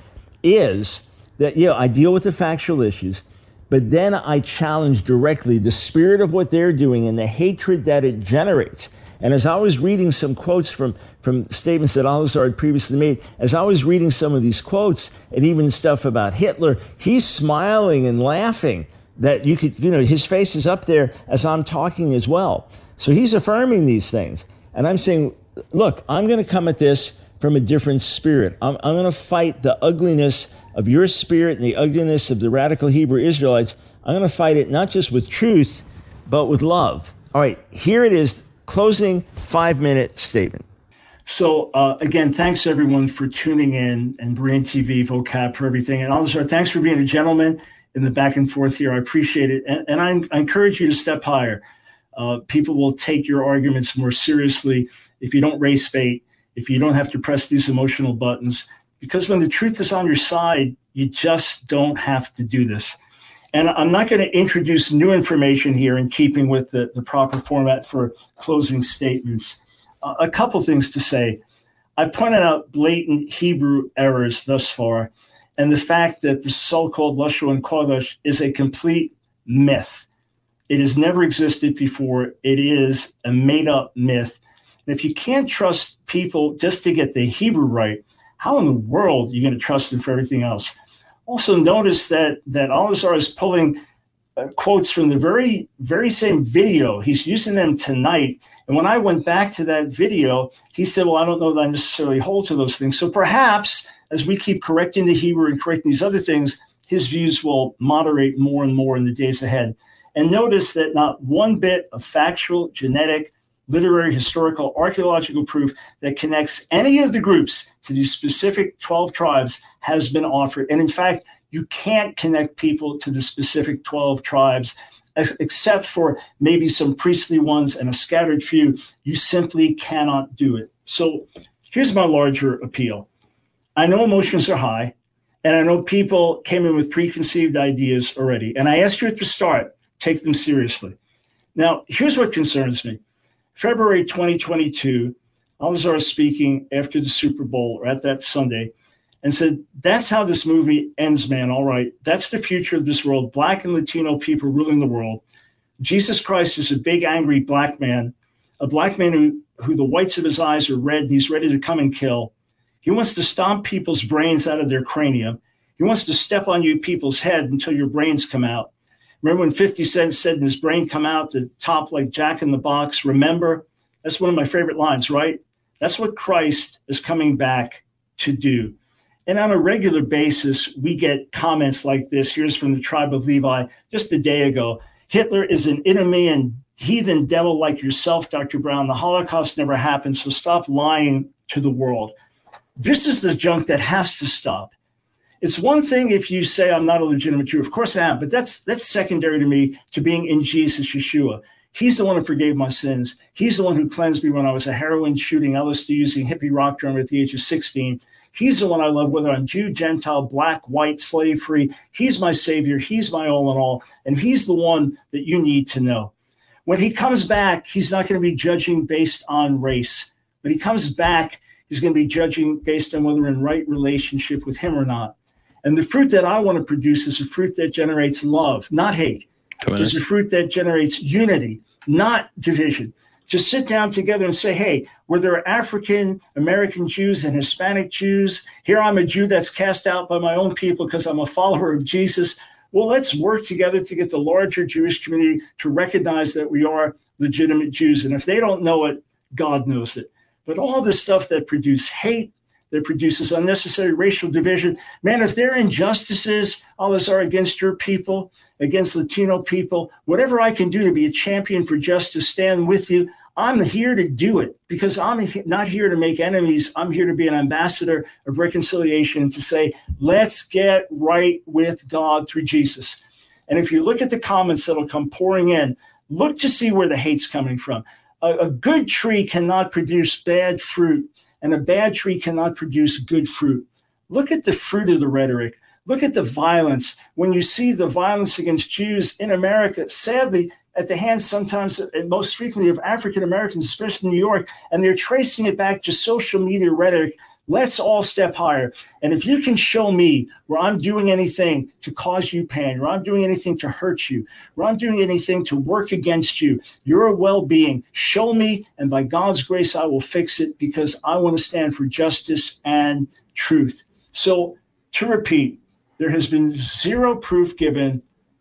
S2: is that, I deal with the factual issues, but then I challenge directly the spirit of what they're doing and the hatred that it generates. And as I was reading some quotes from statements that Al-Hazar had previously made, as I was reading some of these quotes and even stuff about Hitler, he's smiling and laughing that you could, his face is up there as I'm talking as well. So he's affirming these things. And I'm saying, look, I'm going to come at this from a different spirit. I'm going to fight the ugliness of your spirit and the ugliness of the radical Hebrew Israelites. I'm going to fight it not just with truth, but with love. All right, here it is. Closing 5-minute statement. So again, thanks everyone for tuning in, and Berean TV, Vocab, for everything. And Al-Hazar, thanks for being a gentleman in the back and forth here. I appreciate it. And I encourage you to step higher. People will take your arguments more seriously if you don't race bait,
S9: if you don't have to press these emotional buttons, because when the truth is on your side, you just don't have to do this. And I'm not going to introduce new information here in keeping with the proper format for closing statements. A couple things to say. I pointed out blatant Hebrew errors thus far, and the fact that the so-called Lashon Kodesh is a complete myth. It has never existed before. It is a made-up myth. And if you can't trust people just to get the Hebrew right, how in the world are you going to trust them for everything else? Also notice that Al-Azhar is pulling quotes from the very, very same video. He's using them tonight. And when I went back to that video, he said, well, I don't know that I necessarily hold to those things. So perhaps as we keep correcting the Hebrew and correcting these other things, his views will moderate more and more in the days ahead. And notice that not one bit of factual, genetic, literary, historical, archaeological proof that connects any of the groups to these specific 12 tribes has been offered. And in fact, you can't connect people to the specific 12 tribes, except for maybe some priestly ones and a scattered few. You simply cannot do it. So here's my larger appeal. I know emotions are high, and I know people came in with preconceived ideas already. And I asked you at the start, take them seriously. Now, here's what concerns me. February 2022, Al-Azhar is speaking after the Super Bowl or at that Sunday and said, that's how this movie ends, man. All right. That's the future of this world. Black and Latino people ruling the world. Jesus Christ is a big, angry black man, a black man who the whites of his eyes are red and he's ready to come and kill. He wants to stomp people's brains out of their cranium. He wants to step on you people's head until your brains come out. Remember when 50 Cent said his brain come out the top like Jack in the Box? Remember? That's one of my favorite lines, right? That's what Christ is coming back to do. And on a regular basis, we get comments like this. Here's from the tribe of Levi just a day ago. Hitler is an enemy and heathen devil like yourself, Dr. Brown. The Holocaust never happened, so stop lying to the world. This is the junk that has to stop. It's one thing if you say I'm not a legitimate Jew. Of course I am, but that's secondary to me, to being in Jesus, Yeshua. He's the one who forgave my sins. He's the one who cleansed me when I was a heroin shooting, LSD using hippie rock drummer at the age of 16. He's the one I love, whether I'm Jew, Gentile, black, white, slave free. He's my savior. He's my all in all. And he's the one that you need to know. When he comes back, he's not going to be judging based on race. When he comes back, he's going to be judging based on whether we're in right relationship with him or not. And the fruit that I want to produce is a fruit that generates love, not hate. It's a fruit that generates unity, not division. Just sit down together and say, hey, were there African American Jews and Hispanic Jews? Here I'm a Jew that's cast out by my own people because I'm a follower of Jesus. Well, let's work together to get the larger Jewish community to recognize that we are legitimate Jews. And if they don't know it, God knows it. But all the stuff that produces hate, that produces unnecessary racial division. Man, if there are injustices, Al-Azhar, against your people, against Latino people, whatever I can do to be a champion for justice, stand with you, I'm here to do it because I'm not here to make enemies. I'm here to be an ambassador of reconciliation and to say, let's get right with God through Jesus. And if you look at the comments that'll come pouring in, look to see where the hate's coming from. A good tree cannot produce bad fruit, and a bad tree cannot produce good fruit. Look at the fruit of the rhetoric. Look at the violence. When you see the violence against Jews in America, sadly, at the hands sometimes and most frequently of African Americans, especially in New York, and they're tracing it back to social media rhetoric, let's all step higher. And if you can show me where I'm doing anything to cause you pain, or I'm doing anything to hurt you, or I'm doing anything to work against you, your well-being, show me, and by God's grace, I will fix it because I want to stand for justice and truth. So to repeat, there has been zero proof given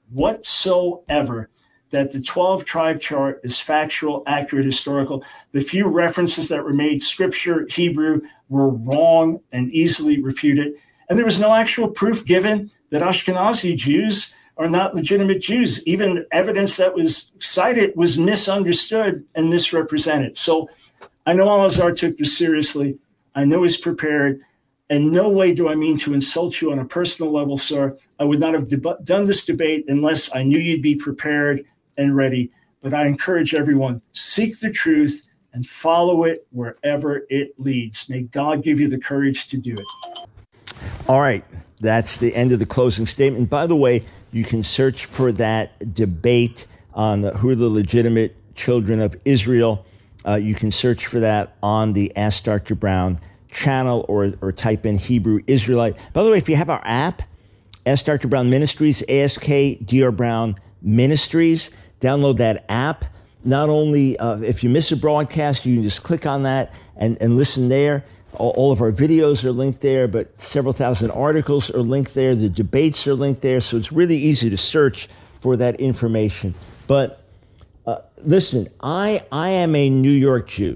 S9: whatsoever that the 12-tribe chart is factual, accurate, historical. The few references that were made, scripture, Hebrew, were wrong and easily refuted. And there was no actual proof given that Ashkenazi Jews are not legitimate Jews. Even evidence that was cited was misunderstood and misrepresented. So I know Al-Azhar took this seriously. I know he's prepared. In no way do I mean to insult you on a personal level, sir. I would not have done this debate unless I knew you'd be prepared and ready. But I encourage everyone, seek the truth and follow it wherever it leads. May God give you the courage to do it.
S2: All right. That's the end of the closing statement. By the way, you can search for that debate on who are the legitimate children of Israel. You can search for that on the Ask Dr. Brown channel or type in Hebrew Israelite. By the way, if you have our app, Ask Dr. Brown Ministries, ASK Brown Ministries, download that app. Not only if you miss a broadcast, you can just click on that and listen there. All of our videos are linked there, but several thousand articles are linked there. The debates are linked there. So it's really easy to search for that information. But listen, I am a New York Jew.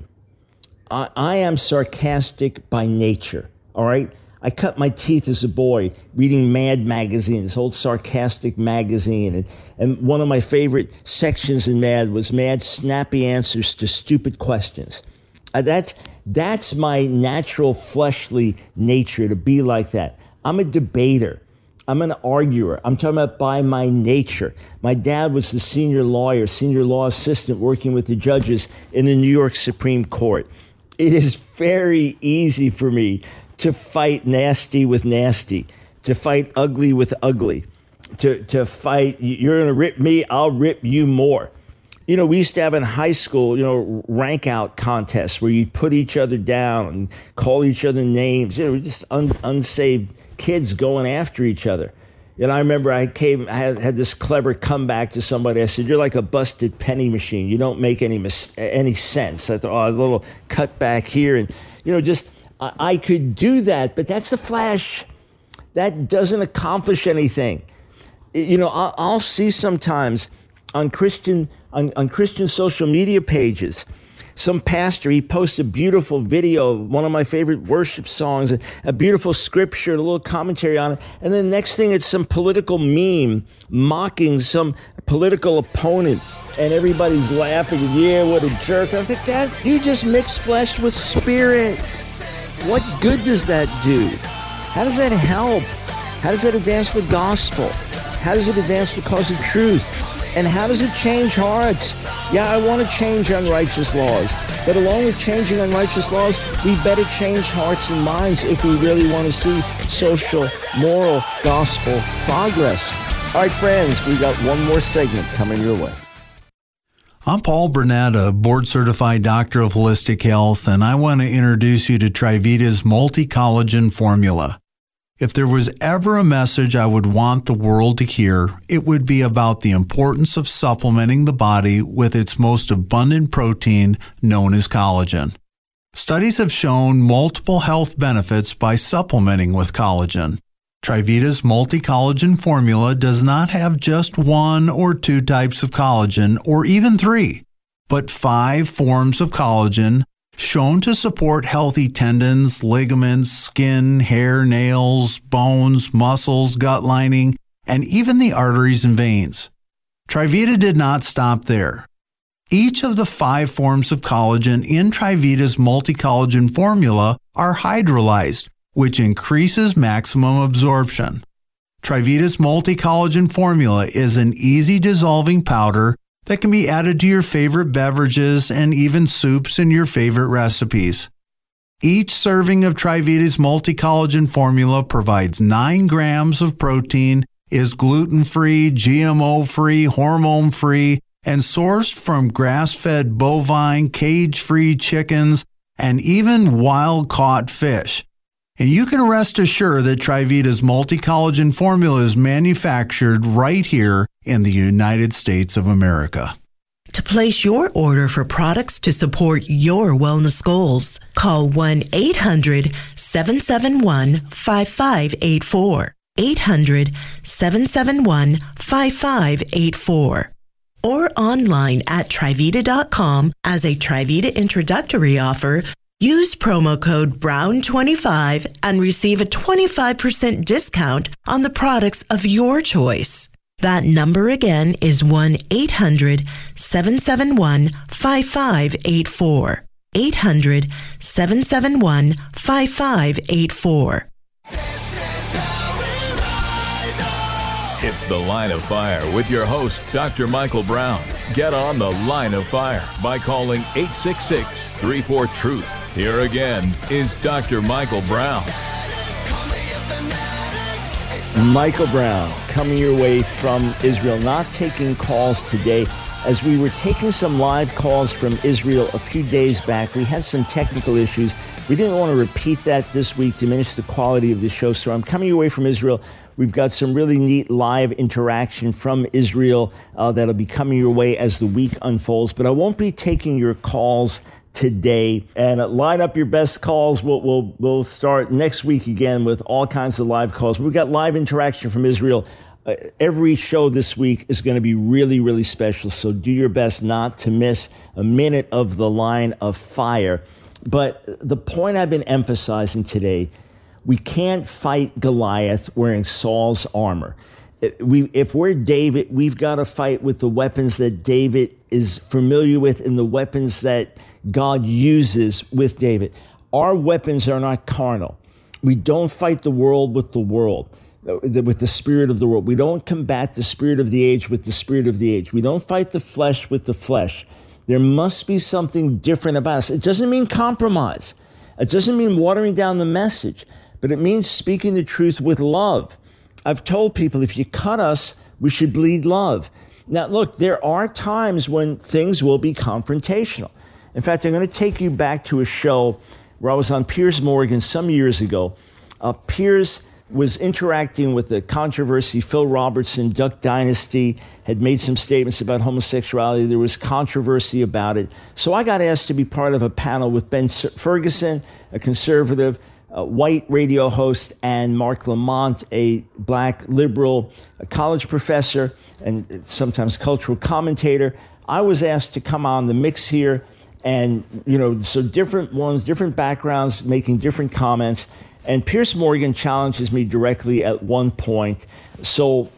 S2: I am sarcastic by nature, all right? I cut my teeth as a boy reading Mad Magazine, this old sarcastic magazine. And one of my favorite sections in Mad was Mad's snappy answers to stupid questions. That's my natural fleshly nature, to be like that. I'm a debater. I'm an arguer. I'm talking about by my nature. My dad was the senior law assistant working with the judges in the New York Supreme Court. It is very easy for me to fight nasty with nasty, to fight ugly with ugly, to fight, you're going to rip me, I'll rip you more. You know, we used to have in high school, rank out contests where you put each other down and call each other names. Just unsaved kids going after each other. And I remember I had this clever comeback to somebody. I said, "You're like a busted penny machine. You don't make any sense." I thought, a little cut back here. And, I could do that, but that's a flash. That doesn't accomplish anything. I'll see sometimes on Christian social media pages, some pastor, he posts a beautiful video of one of my favorite worship songs, a beautiful scripture, a little commentary on it. And then the next thing, it's some political meme mocking some political opponent. And everybody's laughing. Yeah, what a jerk. I think you just mix flesh with spirit. What good does that do? How does that help? How does that advance the gospel? How does it advance the cause of truth? And how does it change hearts? Yeah, I want to change unrighteous laws. But along with changing unrighteous laws, we better change hearts and minds if we really want to see social, moral, gospel progress. All right, friends, we got one more segment coming your way.
S3: I'm Paul Burnett, a board-certified doctor of holistic health, and I want to introduce you to Trivita's multi-collagen formula. If there was ever a message I would want the world to hear, it would be about the importance of supplementing the body with its most abundant protein, known as collagen. Studies have shown multiple health benefits by supplementing with collagen. Trivita's multi-collagen formula does not have just 1 or 2 types of collagen, or even 3, but 5 forms of collagen shown to support healthy tendons, ligaments, skin, hair, nails, bones, muscles, gut lining, and even the arteries and veins. Trivita did not stop there. Each of the 5 forms of collagen in Trivita's multi-collagen formula are hydrolyzed, which increases maximum absorption. Trivita's multi-collagen formula is an easy dissolving powder that can be added to your favorite beverages and even soups in your favorite recipes. Each serving of Trivita's multi-collagen formula provides 9 grams of protein, is gluten-free, GMO-free, hormone-free, and sourced from grass-fed bovine, cage-free chickens, and even wild-caught fish. And you can rest assured that Trivita's multi-collagen formula is manufactured right here in the United States of America.
S4: To place your order for products to support your wellness goals, call 1-800-771-5584. 800-771-5584. Or online at Trivita.com. As a Trivita introductory offer, use promo code BROWN25 and receive a 25% discount on the products of your choice. That number again is 1-800-771-5584. 800-771-5584.
S5: It's The Line of Fire with your host, Dr. Michael Brown. Get on The Line of Fire by calling 866-34-TRUTH. Here again is Dr. Michael Brown.
S2: Michael Brown coming your way from Israel, not taking calls today. As we were taking some live calls from Israel a few days back, we had some technical issues. We didn't want to repeat that this week, diminish the quality of the show. So I'm coming away from Israel. We've got some really neat live interaction from Israel that'll be coming your way as the week unfolds. But I won't be taking your calls today. And line up your best calls. We'll start next week again with all kinds of live calls. We've got live interaction from Israel. Every show this week is going to be really, really special. So do your best not to miss a minute of the Line of Fire. But the point I've been emphasizing today, we can't fight Goliath wearing Saul's armor. If we're David, we've got to fight with the weapons that David is familiar with and the weapons that God uses with David. Our weapons are not carnal. We don't fight the world with the world, with the spirit of the world. We don't combat the spirit of the age with the spirit of the age. We don't fight the flesh with the flesh. There must be something different about us. It doesn't mean compromise. It doesn't mean watering down the message, but it means speaking the truth with love. I've told people, if you cut us, we should bleed love. Now, look, there are times when things will be confrontational. In fact, I'm going to take you back to a show where I was on Piers Morgan some years ago. Piers was interacting with the controversy. Phil Robertson, Duck Dynasty, had made some statements about homosexuality. There was controversy about it. So I got asked to be part of a panel with Ben Ferguson, a conservative, white radio host, and Mark Lamont, a black liberal, a college professor, and sometimes cultural commentator. I was asked to come on the mix here. And, so different ones, different backgrounds, making different comments. And Piers Morgan challenges me directly at one point. So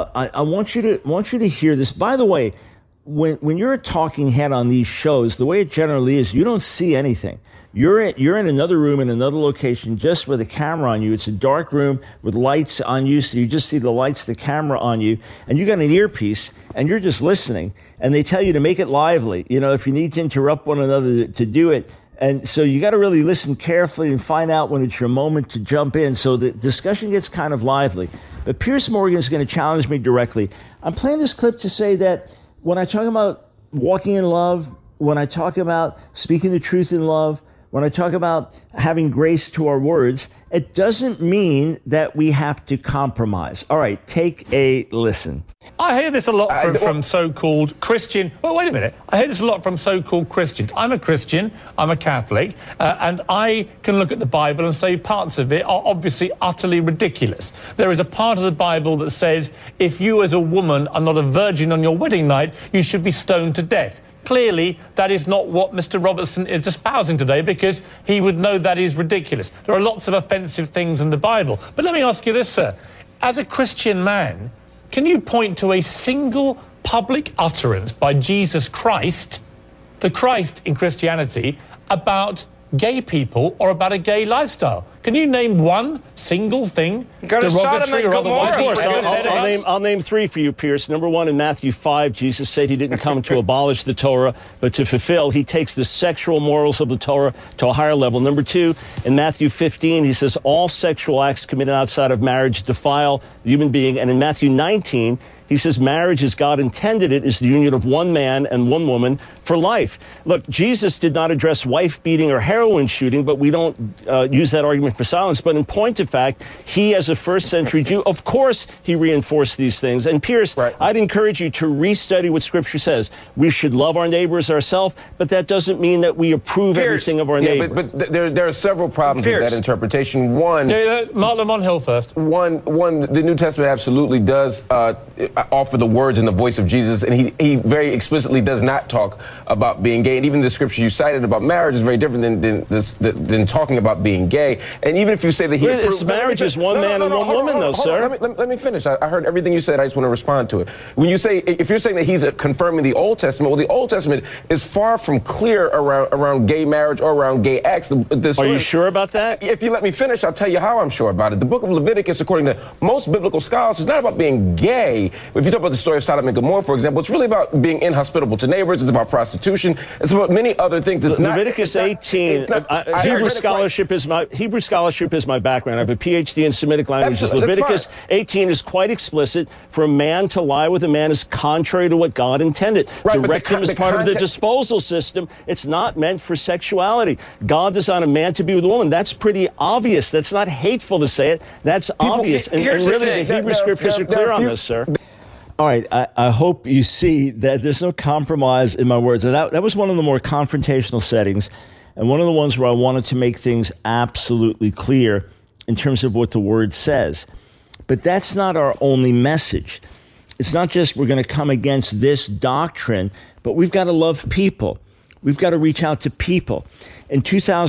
S2: I want you to hear this. By the way, when you're a talking head on these shows, the way it generally is, you don't see anything. You're in another room in another location just with a camera on you. It's a dark room with lights on you, so you just see the lights, the camera on you, and you got an earpiece, and you're just listening. And they tell you to make it lively. If you need to interrupt one another to do it. And so you got to really listen carefully and find out when it's your moment to jump in. So the discussion gets kind of lively. But Piers Morgan is going to challenge me directly. I'm playing this clip to say that when I talk about walking in love, when I talk about speaking the truth in love, when I talk about having grace to our words, it doesn't mean that we have to compromise. All right, take a listen.
S10: I hear this a lot from so-called Christian... Well, wait a minute. I hear this a lot from so-called Christians. I'm a Christian, I'm a Catholic, and I can look at the Bible and say parts of it are obviously utterly ridiculous. There is a part of the Bible that says if you as a woman are not a virgin on your wedding night, you should be stoned to death. Clearly, that is not what Mr. Robertson is espousing today, because he would know that is ridiculous. There are lots of offensive things in the Bible. But let me ask you this, sir. As a Christian man, can you point to a single public utterance by Jesus Christ, the Christ in Christianity, about gay people or about a gay lifestyle? Can you name one single thing?
S11: Go to Sodom and Gomorrah.
S7: I'll name three for you, Pierce. Number one, in Matthew 5, Jesus said he didn't come to abolish the Torah, but to fulfill. He takes the sexual morals of the Torah to a higher level. Number two, in Matthew 15, he says all sexual acts committed outside of marriage defile the human being. And in Matthew 19, he says marriage, as God intended it, is the union of one man and one woman for life. Look, Jesus did not address wife beating or heroin shooting, but we don't use that argument for silence. But in point of fact, he, as a first century Jew, of course he reinforced these things. And Pierce, right, I'd encourage you to restudy what Scripture says. We should love our neighbor as ourselves, but that doesn't mean that we approve everything of our neighbor.
S11: But there are several problems with that interpretation. One,
S10: Mark Lamont Hill first.
S11: One, the New Testament absolutely does offer the words and the voice of Jesus, and he very explicitly does not talk about being gay. And even the scripture you cited about marriage is very different than talking about being gay. And even if you say that
S7: his marriage is one man and one woman, though, sir.
S11: Let me finish. I heard everything you said. I just want to respond to it. When you say, if you're saying that he's confirming the Old Testament, well, the Old Testament is far from clear around gay marriage or around gay acts.
S7: Are you sure about that?
S11: If you let me finish, I'll tell you how I'm sure about it. The book of Leviticus, according to most biblical scholars, is not about being gay. If you talk about the story of Sodom and Gomorrah, for example, it's really about being inhospitable to neighbors. It's about prostitution. It's about many other things. It's
S7: Leviticus 18. Hebrew scholarship is my background. I have a PhD in Semitic languages. Leviticus 18 is quite explicit. For a man to lie with a man is contrary to what God intended. Right, the rectum is part of the disposal system. It's not meant for sexuality. God designed a man to be with a woman. That's pretty obvious. That's not hateful to say it. That's obvious. And really, the Hebrew scriptures are clear on this, sir. All right, I hope you see that there's no compromise in my words. And that was one of the more confrontational settings, and one of the ones where I wanted to make things absolutely clear in terms of what the word says. But that's not our only message. It's not just we're going to come against this doctrine, but we've got to love people. We've got to reach out to people. In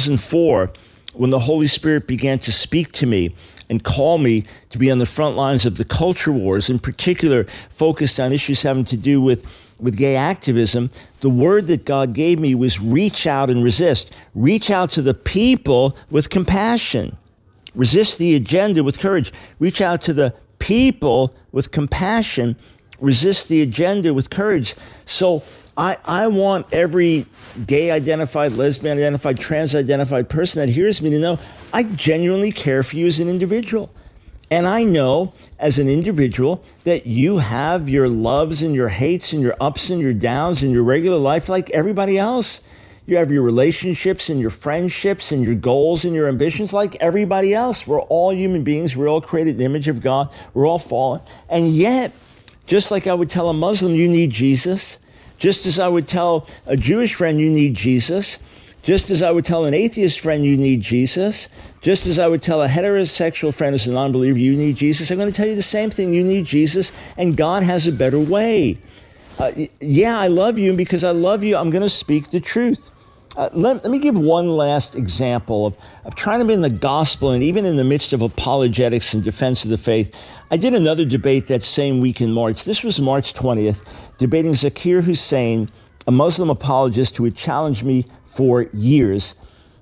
S7: 2004, when the Holy Spirit began to speak to me and call me to be on the front lines of the culture wars, in particular focused on issues having to do with gay activism, the word that God gave me was reach out and resist. Reach out to the people with compassion. Resist the agenda with courage. Reach out to the people with compassion. Resist the agenda with courage. So I want every gay-identified, lesbian-identified, trans-identified person that hears me to know I genuinely care for you as an individual. And I know as an individual that you have your loves and your hates and your ups and your downs and your regular life like everybody else. You have your relationships and your friendships and your goals and your ambitions like everybody else. We're all human beings. We're all created in the image of God. We're all fallen. And yet, just like I would tell a Muslim, you need Jesus. Just as I would tell a Jewish friend, you need Jesus. Just as I would tell an atheist friend, you need Jesus. Just as I would tell a heterosexual friend who's a non-believer, you need Jesus. I'm going to tell you the same thing. You need Jesus, and God has a better way. Yeah, I love you, and because I love you, I'm going to speak the truth. Let me give one last example of trying to be in the gospel, and even in the midst of apologetics and defense of the faith. I did another debate that same week in March. This was March 20th, debating Zakir Hussain, a Muslim apologist who had challenged me for years.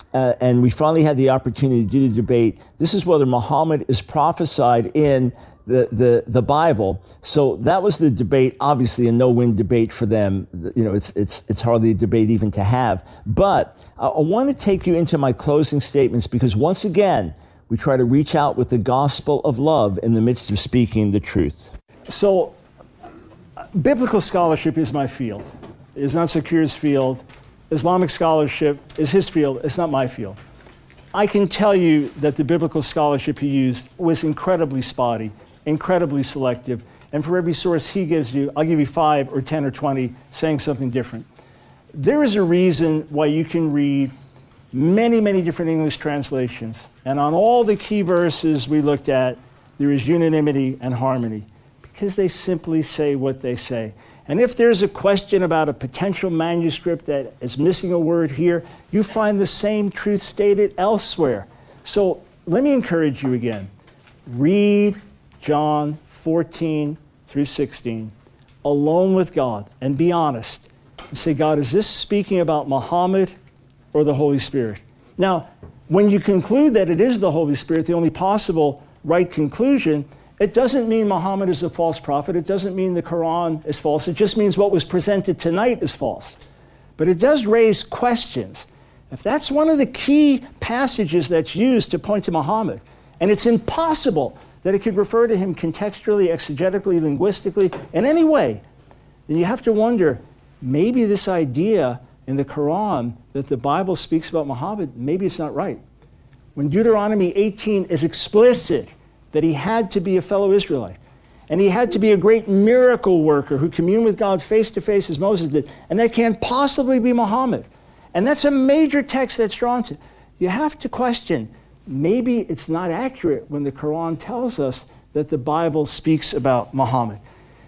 S7: And we finally had the opportunity to do the debate. This is whether Muhammad is prophesied in the Bible. So that was the debate, obviously a no-win debate for them. You know, it's hardly a debate even to have. But I want to take you into my closing statements because once again, we try to reach out with the gospel of love in the midst of speaking the truth.
S9: So biblical scholarship is my field. It's not Zakir's field. Islamic scholarship is his field. It's not my field. I can tell you that the biblical scholarship he used was incredibly spotty, incredibly selective, and for every source he gives you, I'll give you 5 or 10 or 20 saying something different. There is a reason why you can read many, many different English translations, and on all the key verses we looked at, there is unanimity and harmony, because they simply say what they say. And if there's a question about a potential manuscript that is missing a word here, you find the same truth stated elsewhere. So let me encourage you again. Read John 14 through 16, alone with God, and be honest. And say, God, is this speaking about Muhammad or the Holy Spirit? Now, when you conclude that it is the Holy Spirit, the only possible right conclusion, it doesn't mean Muhammad is a false prophet. It doesn't mean the Quran is false. It just means what was presented tonight is false. But it does raise questions. If that's one of the key passages that's used to point to Muhammad, and it's impossible that it could refer to him contextually, exegetically, linguistically, in any way, then you have to wonder, maybe this idea in the Quran that the Bible speaks about Muhammad, maybe it's not right. When Deuteronomy 18 is explicit that he had to be a fellow Israelite, and he had to be a great miracle worker who communed with God face to face as Moses did, and that can't possibly be Muhammad. And that's a major text that's drawn to. You have to question, maybe it's not accurate when the Quran tells us that the Bible speaks about Muhammad.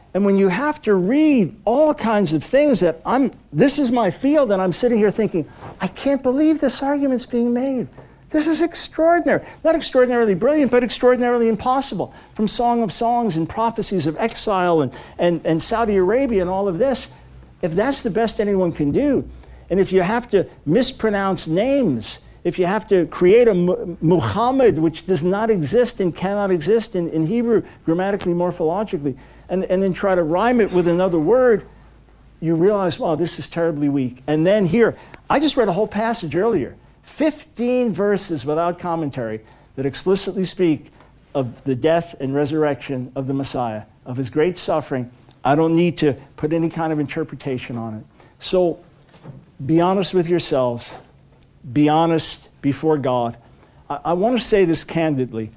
S2: And when you have to read all kinds of things this is my field, and I'm sitting here thinking, I can't believe this argument's being made. This is extraordinary. Not extraordinarily brilliant, but extraordinarily impossible. From Song of Songs and prophecies of exile and Saudi Arabia and all of this. If that's the best anyone can do, and if you have to mispronounce names, if you have to create a Muhammad, which does not exist and cannot exist in Hebrew, grammatically, morphologically, and then try to rhyme it with another word, you realize, wow, this is terribly weak. And then here, I just read a whole passage earlier, 15 verses without commentary that explicitly speak of the death and resurrection of the Messiah, of his great suffering. I don't need to put any kind of interpretation on it. So be honest with yourselves. Be honest before God. I want to say this candidly.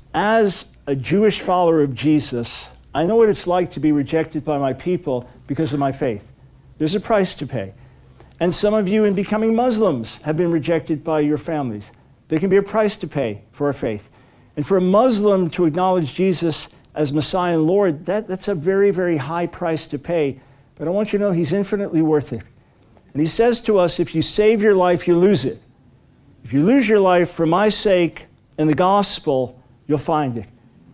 S2: As a Jewish follower of Jesus, I know what it's like to be rejected by my people because of my faith. There's a price to pay. And some of you in becoming Muslims have been rejected by your families. There can be a price to pay for our faith. And for a Muslim to acknowledge Jesus as Messiah and Lord, that's a very, very high price to pay. But I want you to know he's infinitely worth it. And he says to us, if you save your life, you lose it. If you lose your life for my sake and the gospel, you'll find it.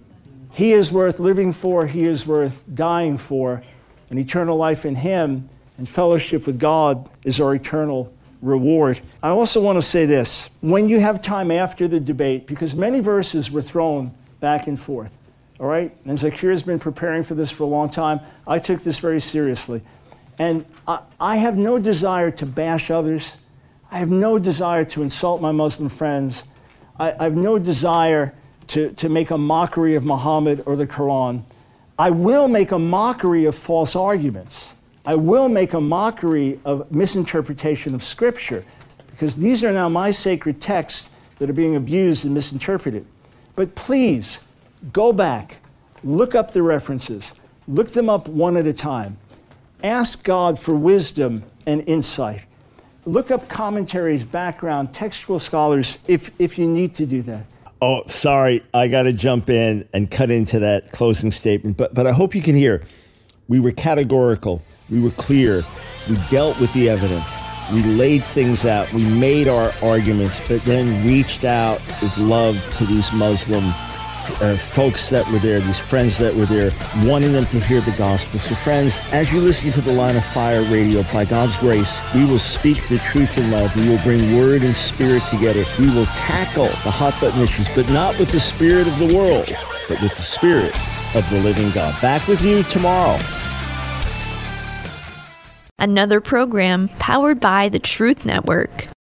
S2: He is worth living for. He is worth dying for. And eternal life in him and fellowship with God is our eternal reward. I also want to say this. When you have time after the debate, because many verses were thrown back and forth, all right? And Zakir has been preparing for this for a long time. I took this very seriously. And I have no desire to bash others. I have no desire to insult my Muslim friends. I have no desire to make a mockery of Muhammad or the Quran. I will make a mockery of false arguments. I will make a mockery of misinterpretation of Scripture, because these are now my sacred texts that are being abused and misinterpreted. But please, go back, look up the references, look them up one at a time. Ask God for wisdom and insight. Look up commentaries, background, textual scholars, if you need to do that. Oh, sorry, I got to jump in and cut into that closing statement, but I hope you can hear. We were categorical, we were clear, we dealt with the evidence, we laid things out, we made our arguments, but then reached out with love to these Muslim folks that were there, these friends that were there, wanting them to hear the gospel. So friends, as you listen to the Line of Fire Radio, by God's grace, we will speak the truth in love. We will bring word and spirit together. We will tackle the hot button issues, but not with the spirit of the world, but with the spirit of the living God. Back with you tomorrow.
S1: Another program powered by the Truth Network.